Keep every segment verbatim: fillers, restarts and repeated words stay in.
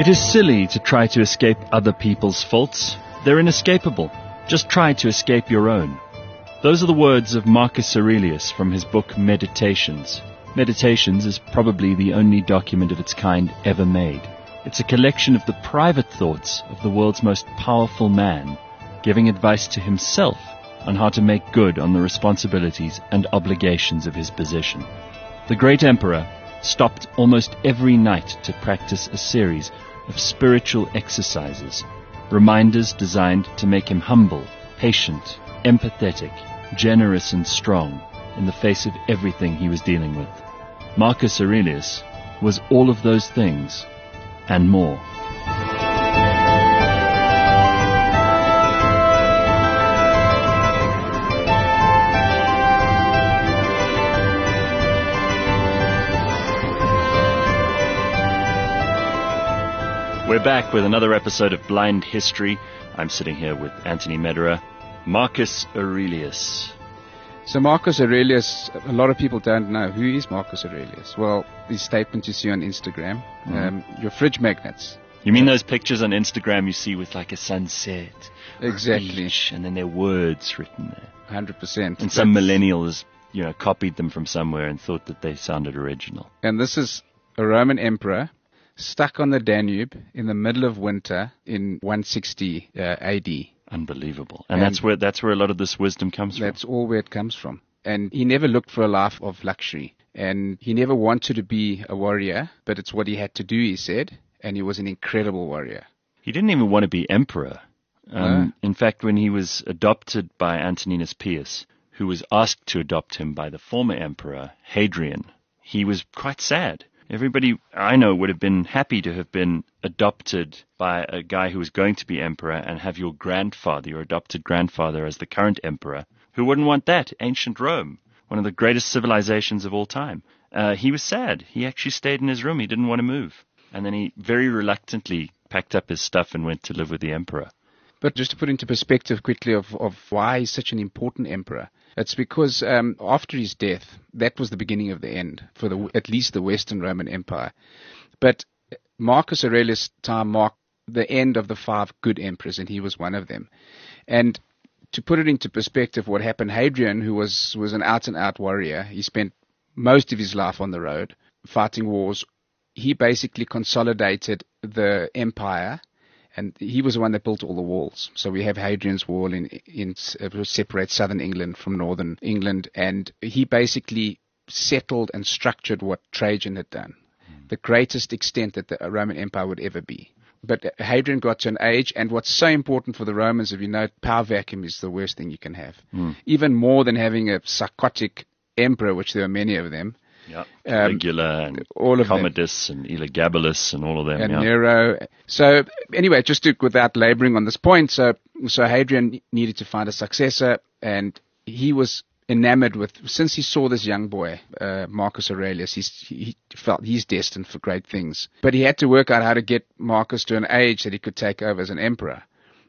It is silly to try to escape other people's faults. They're inescapable. Just try to escape your own. Those are the words of Marcus Aurelius from his book Meditations. Meditations is probably the only document of its kind ever made. It's a collection of the private thoughts of the world's most powerful man, giving advice to himself on how to make good on the responsibilities and obligations of his position. The great emperor stopped almost every night to practice a series of spiritual exercises, reminders designed to make him humble, patient, empathetic, generous and strong in the face of everything he was dealing with. Marcus Aurelius was all of those things and more. We're back with another episode of Blind History. I'm sitting here with Anthony Mederer. Marcus Aurelius. So Marcus Aurelius, a lot of people don't know. Who is Marcus Aurelius? Well, the statement you see on Instagram, mm. um, your fridge magnets. You mean those pictures on Instagram you see with like a sunset? Exactly. Beach, and then there are words written there. one hundred percent. And some millennial has, you know, copied them from somewhere and thought that they sounded original. And this is a Roman emperor stuck on the Danube in the middle of winter in one sixty uh, A D. Unbelievable. And, and that's where that's where a lot of this wisdom comes that's from. That's all where it comes from. And he never looked for a life of luxury. And he never wanted to be a warrior, but it's what he had to do, he said. And he was an incredible warrior. He didn't even want to be emperor. Um, no. In fact, when he was adopted by Antoninus Pius, who was asked to adopt him by the former emperor, Hadrian, he was quite sad. Everybody I know would have been happy to have been adopted by a guy who was going to be emperor and have your grandfather, your adopted grandfather, as the current emperor. Who wouldn't want that? Ancient Rome, one of the greatest civilizations of all time. Uh, he was sad. He actually stayed in his room. He didn't want to move. And then he very reluctantly packed up his stuff and went to live with the emperor. But just to put into perspective quickly of, of why he's such an important emperor, it's because um, after his death, that was the beginning of the end for the, at least the Western Roman Empire. But Marcus Aurelius' time marked the end of the five good emperors, and he was one of them. And to put it into perspective, what happened, Hadrian, who was, was an out-and-out warrior, he spent most of his life on the road fighting wars. He basically consolidated the empire. And he was the one that built all the walls. So we have Hadrian's Wall in, in uh, separates southern England from northern England. And he basically settled and structured what Trajan had done, mm. the greatest extent that the Roman Empire would ever be. But Hadrian got to an age, and what's so important for the Romans, if you know, power vacuum is the worst thing you can have. Mm. Even more than having a psychotic emperor, which there are many of them. Yeah, Caligula um, and all of Commodus them. and Elagabalus and all of them. And yeah. Nero. So anyway, just to, without laboring on this point, so so Hadrian needed to find a successor, and he was enamored with, since he saw this young boy, uh, Marcus Aurelius, he's, he felt he's destined for great things. But he had to work out how to get Marcus to an age that he could take over as an emperor.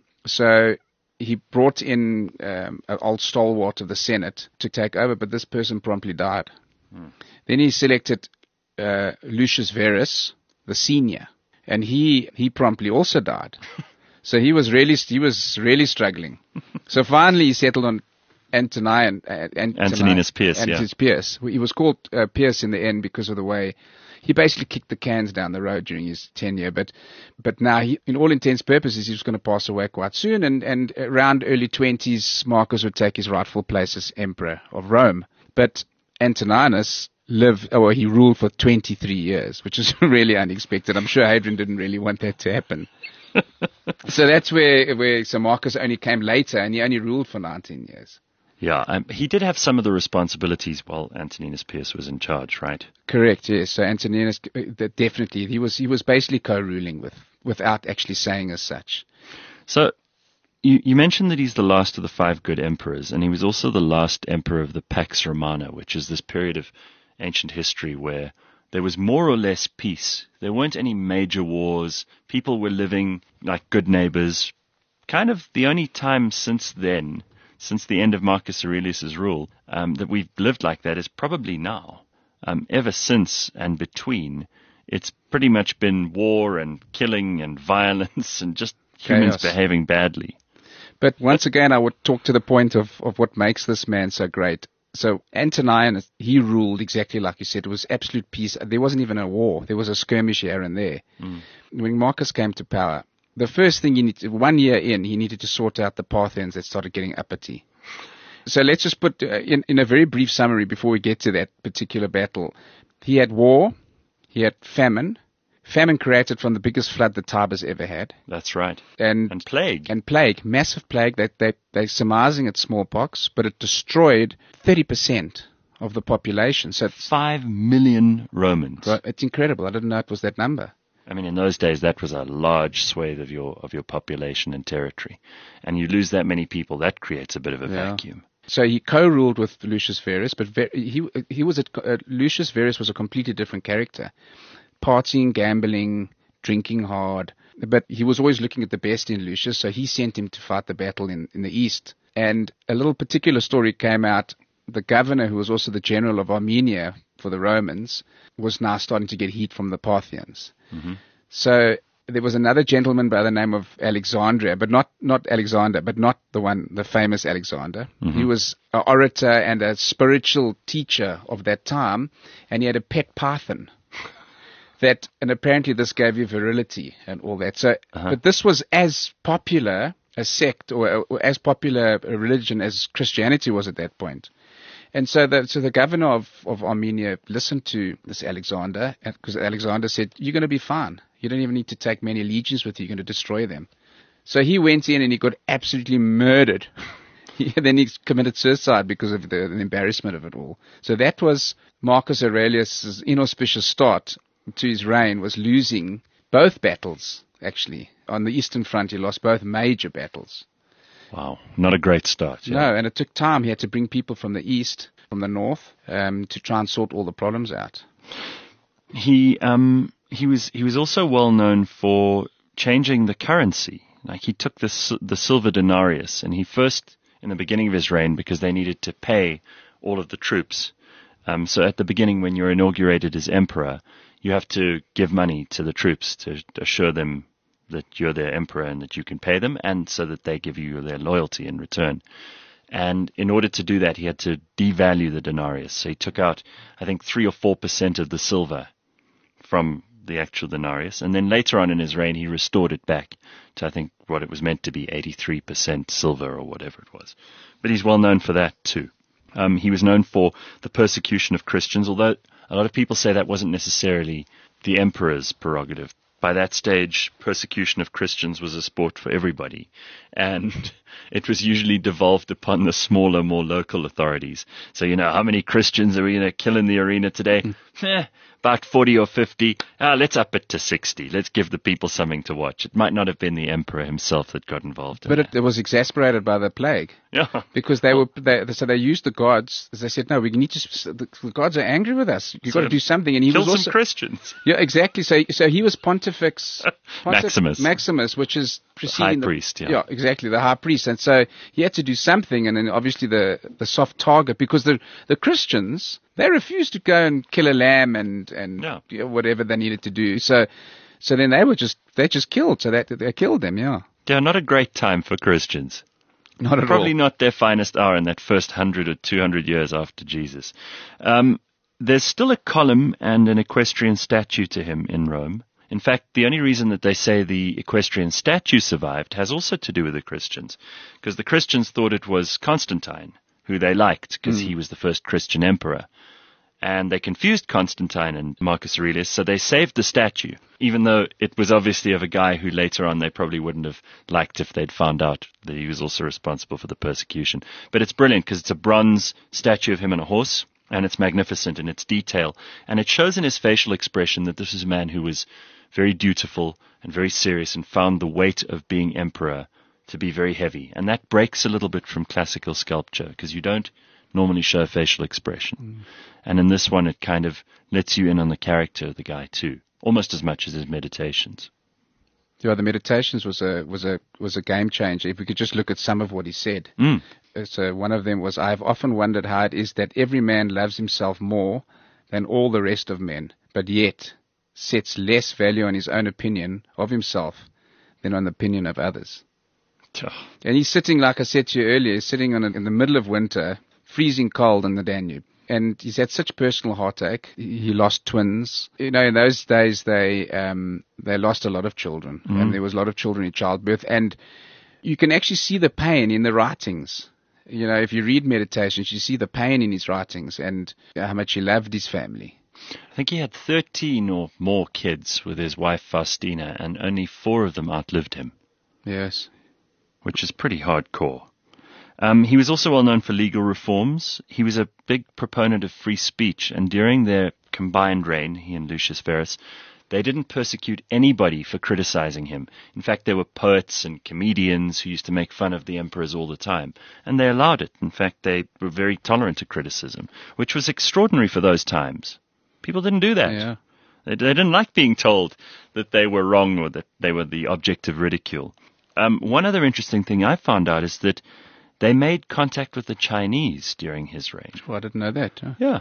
So he brought in um, an old stalwart of the Senate to take over, but this person promptly died. Hmm. Then he selected uh, Lucius Verus, the senior, and he he promptly also died. So he was really he was really struggling. So finally he settled on Antonian, uh, Antoni, Antoninus Pius. Antoninus yeah. Pius. He was called uh, Pius in the end because of the way he basically kicked the cans down the road during his tenure. But but now, he, in all intents and purposes, he was going to pass away quite soon. And, and around early twenties, Marcus would take his rightful place as emperor of Rome. But Antoninus lived, or he ruled for twenty-three years, which is really unexpected. I'm sure Hadrian didn't really want that to happen. So that's where, where so Marcus only came later, and he only ruled for nineteen years. Yeah, um, he did have some of the responsibilities while Antoninus Pius was in charge, right? Correct, yes. So Antoninus, uh, definitely, he was he was basically co-ruling with, without actually saying as such. So you, you mentioned that he's the last of the five good emperors, and he was also the last emperor of the Pax Romana, which is this period of ancient history where there was more or less peace. There weren't any major wars. People were living like good neighbors. Kind of the only time since then, since the end of Marcus Aurelius' rule, um, that we've lived like that is probably now. Um, ever since and between, it's pretty much been war and killing and violence and just humans Chaos. behaving badly. But once again, I would talk to the point of, of what makes this man so great. So Antonius, he ruled exactly like you said. It was absolute peace. There wasn't even a war. There was a skirmish here and there. Mm. When Marcus came to power, the first thing he needed, one year in, he needed to sort out the Parthians that started getting uppity. So let's just put, uh, in, in a very brief summary before we get to that particular battle. He had war, he had famine, famine created from the biggest flood the Tiber's ever had. That's right. And, and plague. And plague, massive plague. That they, they're surmising it's smallpox, but it destroyed thirty percent of the population. So it's, Five million Romans. It's incredible. I didn't know it was that number. I mean, in those days, that was a large swathe of your of your population and territory. And you lose that many people, that creates a bit of a yeah. vacuum. So he co-ruled with Lucius Verus, but Ver- he he was a, uh, Lucius Verus was a completely different character. Partying, gambling, drinking hard. But he was always looking at the best in Lucius, so he sent him to fight the battle in, in the east. And a little particular story came out. The governor, who was also the general of Armenia for the Romans, was now starting to get heat from the Parthians. Mm-hmm. So there was another gentleman by the name of Alexandria, but not, not Alexander, but not the one, the famous Alexander. Mm-hmm. He was an orator and a spiritual teacher of that time, and he had a pet python. That, and apparently this gave you virility and all that. So, uh-huh. But this was as popular a sect or, or as popular a religion as Christianity was at that point. And so the, so the governor of, of Armenia listened to this Alexander, because Alexander said, you're going to be fine. You don't even need to take many legions with you. You're going to destroy them. So he went in and he got absolutely murdered. Then he committed suicide because of the, the embarrassment of it all. So that was Marcus Aurelius' inauspicious start to his reign, was losing both battles, actually. On the Eastern Front, he lost both major battles. Wow, not a great start. Yeah. No, and it took time. He had to bring people from the east, from the north, um, to try and sort all the problems out. He um he was he was also well known for changing the currency. Like he took the the silver denarius, and he first, in the beginning of his reign, because they needed to pay all of the troops. Um, so at the beginning, when you're inaugurated as emperor, you have to give money to the troops to assure them that you're their emperor and that you can pay them, and so that they give you their loyalty in return. And in order to do that, he had to devalue the denarius. So he took out, I think, three or four percent of the silver from the actual denarius. And then later on in his reign, he restored it back to, I think, what it was meant to be, eighty-three percent silver or whatever it was. But he's well known for that too. Um, he was known for the persecution of Christians, although a lot of people say that wasn't necessarily the emperor's prerogative. By that stage, persecution of Christians was a sport for everybody, and it was usually devolved upon the smaller, more local authorities. So, you know, how many Christians are we going to kill in the arena today? Mm. Eh, about forty or fifty. Ah, let's up it to sixty. Let's give the people something to watch. It might not have been the emperor himself that got involved in But that. It, it was exasperated by the plague. Yeah. Because they were, they, so they used the gods. They said, no, we need to, the, the gods are angry with us. You've so got to do something. And he kill was some also, Christians. Yeah, exactly. So, so he was Pontifex, Pontif- Maximus. Maximus, which is preceding the high priest, yeah. Yeah, exactly, the high priest. And so he had to do something, and then obviously the, the soft target, because the, the Christians, they refused to go and kill a lamb and, and yeah. you know, whatever they needed to do. So, so then they were just, they just killed. So that, they killed them, yeah. Yeah, not a great time for Christians. Not at Probably all. not their finest hour in that first hundred or two hundred years after Jesus. Um, there's still a column and an equestrian statue to him in Rome. In fact, the only reason that they say the equestrian statue survived has also to do with the Christians, because the Christians thought it was Constantine, who they liked, because mm. he was the first Christian emperor. And they confused Constantine and Marcus Aurelius, so they saved the statue, even though it was obviously of a guy who later on they probably wouldn't have liked if they'd found out that he was also responsible for the persecution. But it's brilliant because it's a bronze statue of him on a horse, and it's magnificent in its detail. And it shows in his facial expression that this is a man who was very dutiful and very serious and found the weight of being emperor to be very heavy. And that breaks a little bit from classical sculpture, because you don't normally show facial expression. Mm. And in this one, it kind of lets you in on the character of the guy too, almost as much as his meditations. Yeah, the Meditations was a was a was a game changer. If we could just look at some of what he said. Mm. So one of them was, "I have often wondered how it is that every man loves himself more than all the rest of men, but yet sets less value on his own opinion of himself than on the opinion of others. And he's sitting, like I said to you earlier, he's sitting on a, in the middle of winter, freezing cold on the Danube. And he's had such personal heartache. He lost twins. You know, in those days, they um, they lost a lot of children. Mm. And there was a lot of children in childbirth. And you can actually see the pain in the writings. You know, if you read Meditations, you see the pain in his writings and how much he loved his family. I think he had thirteen or more kids with his wife Faustina, and only four of them outlived him. Yes. Which is pretty hardcore. Um, he was also well known for legal reforms. He was a big proponent of free speech, and during their combined reign, he and Lucius Verus, they didn't persecute anybody for criticizing him. In fact, there were poets and comedians who used to make fun of the emperors all the time, and they allowed it. In fact, they were very tolerant to criticism, which was extraordinary for those times. People didn't do that. Yeah. They, they didn't like being told that they were wrong or that they were the object of ridicule. Um, one other interesting thing I found out is that they made contact with the Chinese during his reign. Well, I didn't know that. Huh? Yeah.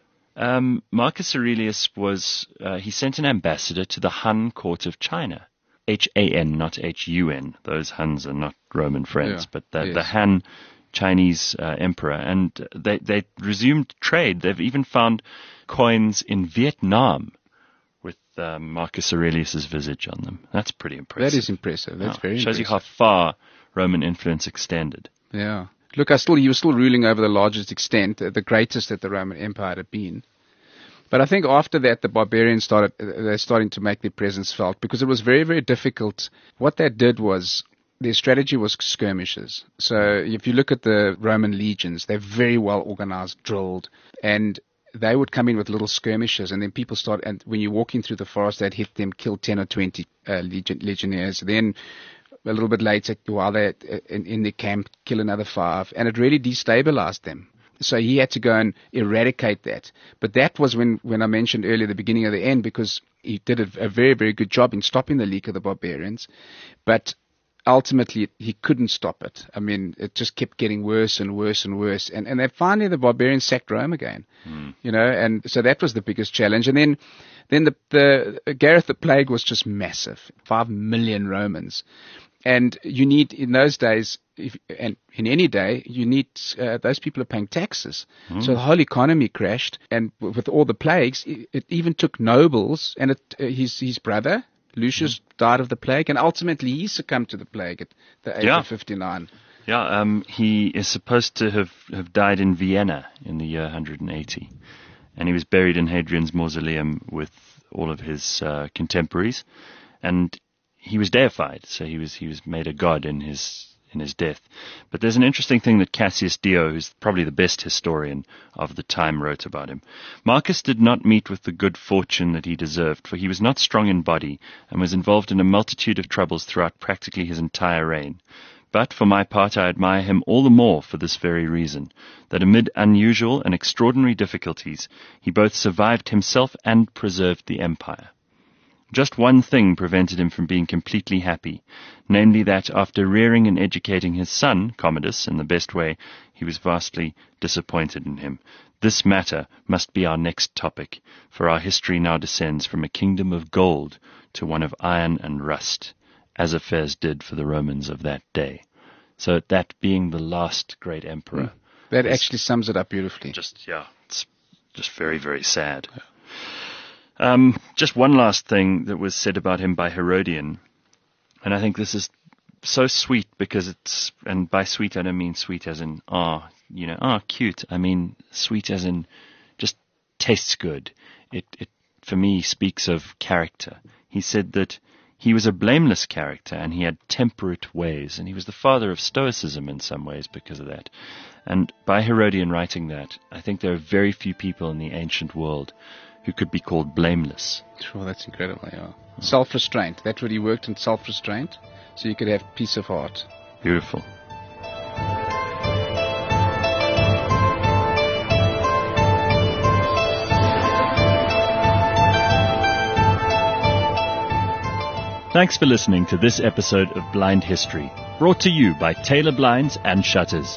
Um, Marcus Aurelius was, uh, he sent an ambassador to the Han court of China. H A N, not H U N. Those Huns are not Roman friends, yeah. but the, yes. the Han Chinese uh, emperor. And they, they resumed trade. They've even found coins in Vietnam with uh, Marcus Aurelius's visage on them. That's pretty impressive. That is impressive. That's oh, very shows impressive. you how far Roman influence extended. Yeah. Look, I still he was still ruling over the largest extent, the greatest that the Roman Empire had been. But I think after that, the barbarians started, they're starting to make their presence felt because it was very, very difficult. What that did was their strategy was skirmishes. So if you look at the Roman legions, they're very well organized, drilled, and they would come in with little skirmishes, and then people start, and when you're walking through the forest, they'd hit them, kill ten or twenty uh, legion, legionnaires. Then a little bit later, while they're in, in their camp, kill another five, and it really destabilized them. So he had to go and eradicate that. But that was when, when I mentioned earlier the beginning of the end, because he did a, a very, very good job in stopping the leak of the barbarians. But ultimately, he couldn't stop it. I mean, it just kept getting worse and worse and worse. And, and then finally, the barbarians sacked Rome again. Mm. You know, and so that was the biggest challenge. And then, then the, the Gareth the Plague was just massive. Five million Romans. And you need, in those days, if, and in any day, you need, uh, those people are paying taxes. Mm. So the whole economy crashed. And with all the plagues, it, it even took nobles and it, uh, his, his brother, Lucius, mm. died of the plague. And ultimately, he succumbed to the plague at the age yeah. of fifty-nine. Yeah, um, he is supposed to have, have died in Vienna in the year one hundred eighty. And he was buried in Hadrian's mausoleum with all of his uh, contemporaries. And he was deified, so he was he was made a god in his in his death. But there's an interesting thing that Cassius Dio, who's probably the best historian of the time, wrote about him. Marcus did not meet with the good fortune that he deserved, for he was not strong in body and was involved in a multitude of troubles throughout practically his entire reign. But for my part, I admire him all the more for this very reason, that amid unusual and extraordinary difficulties, he both survived himself and preserved the empire. Just one thing prevented him from being completely happy, namely that after rearing and educating his son, Commodus, in the best way, he was vastly disappointed in him. This matter must be our next topic, for our history now descends from a kingdom of gold to one of iron and rust, as affairs did for the Romans of that day. So that being the last great emperor. Mm. That actually sums it up beautifully. Just, yeah, it's just very, very sad. Yeah. Um, just one last thing that was said about him by Herodian, and I think this is so sweet because it's, and by sweet I don't mean sweet as in, ah, oh, you know, ah, oh, cute. I mean sweet as in just tastes good. It, it, for me, speaks of character. He said that he was a blameless character and he had temperate ways, and he was the father of Stoicism in some ways because of that. And by Herodian writing that, I think there are very few people in the ancient world who could be called blameless. Sure, that's incredible, yeah. Oh. Self-restraint. That's what he worked in, self-restraint, so you could have peace of heart. Beautiful. Thanks for listening to this episode of Blind History, brought to you by Taylor Blinds and Shutters.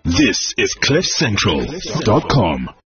This is cliff central dot com.